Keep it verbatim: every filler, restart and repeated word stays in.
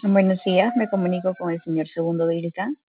Buenos días, me comunico con el señor Segundo Vilca.